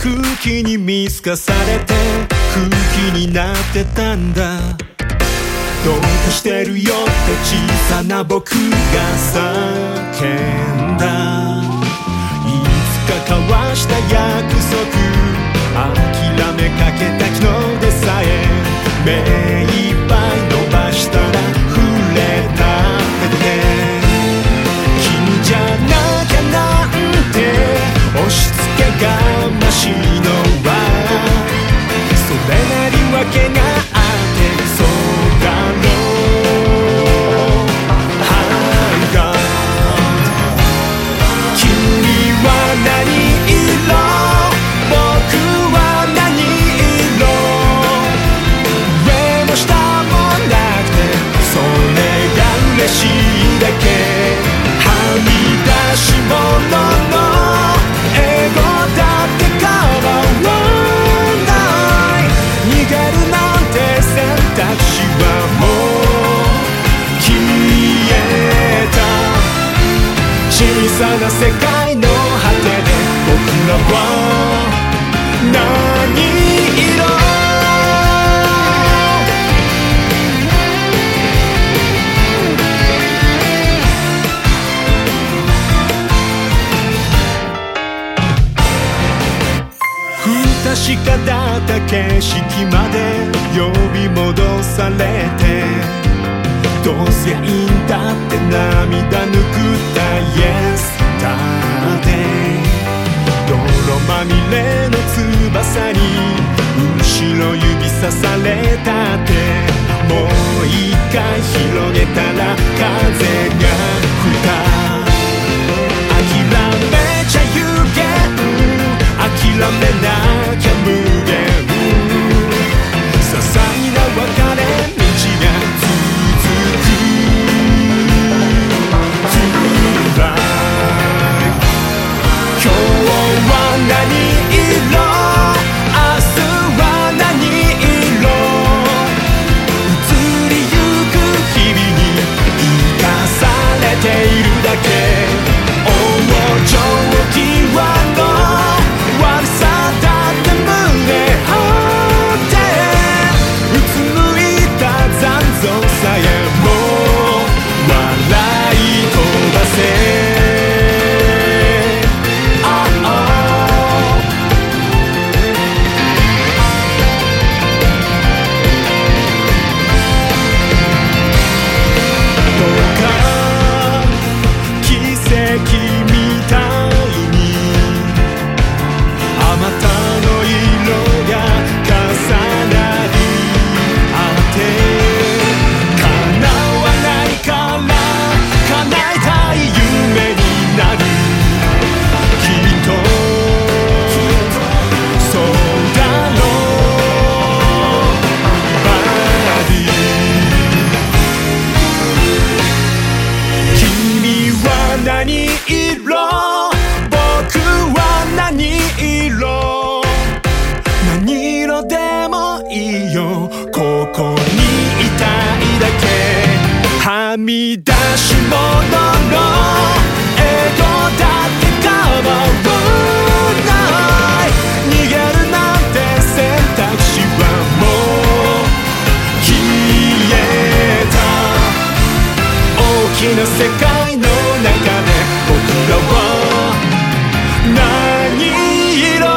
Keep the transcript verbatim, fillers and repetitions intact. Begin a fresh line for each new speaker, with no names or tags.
空気に見透かされて空気になってたんだ。どうかしてるよって小さな僕が叫んだ。いつか交わした約束諦めかけた昨日でさえ目いっぱい伸ばしたら触れた手で君じゃなきゃなんて押し付けがましいのはそれなりわけがあってそうだろう。君は何色僕は何色上も下もなくてそれが嬉しいだけはみ出し物の英語だって構わない逃げるなんて選択肢はもう消えた小さな世界の果てで僕らは何色不確かだった景色まで呼び戻されてどうせいいんだって涙ぬくった Yesterday 泥まみれの翼に後ろ指さされたってもう一回広げたら風が吹いた。諦めちゃ有限諦めなきゃ無限些細な別れ道が続く今日は何色明日は何色移りゆく日々に生かされているだけ往生際の悪さだって胸張ってうつむいた残像さえも笑い飛ばせ何色僕は何色何色でもいいよここにいたいだけはみ出し物の英語だって構わない逃げるなんて選択肢はもう消えた大きな世界の中で僕らは何色